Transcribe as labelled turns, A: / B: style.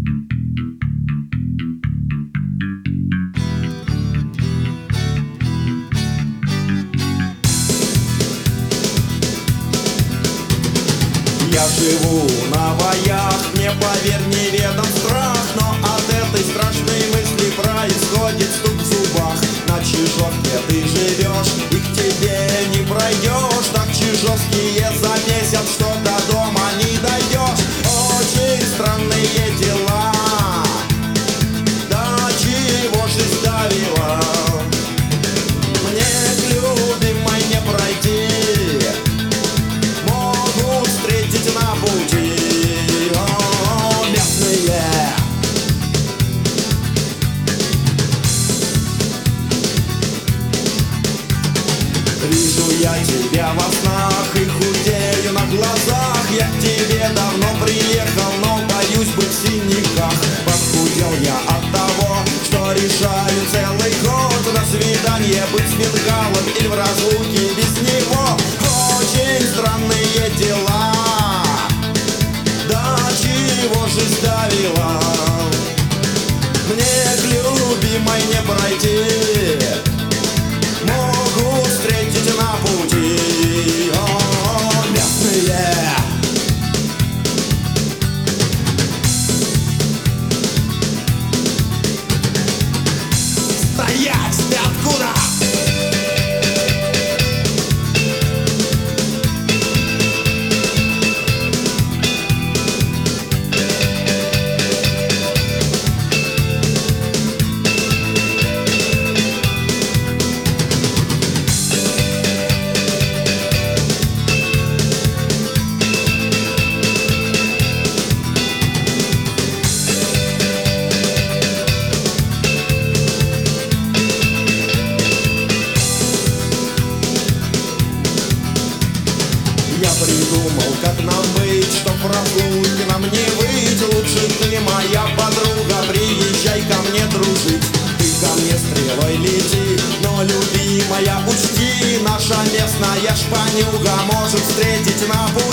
A: Я живу на боях, мне, поверь, неведом страх, но от этой страшной мысли происходит стук в зубах. На Чижовке ты живешь, и к тебе не пройдешь. Так чижовские замесят, что до дома не дойдешь. Очень странные дела, до чего жизнь довела. Мне к любимой не пройти, могут встретить на пути. О, местные. Вижу я тебя во снах и худею на глазах. Я к тебе давно приехал, но боюсь быть в синяках. Похудел я от того, что решаю целый год на свидание быть с бенгалом или в разлуке без него. Очень странные дела, до чего жизнь довела. Мне к любимой не пройти, могут встретить на пути. О, местные. Стоять! Ты откуда? Я придумал, как нам быть, чтоб разлуки нам не быть. Лучше ты, моя подруга, приезжай ко мне дружить. Ты ко мне стрелой лети, но, любимая, учти, наша местная шпанюга может встретить на пути.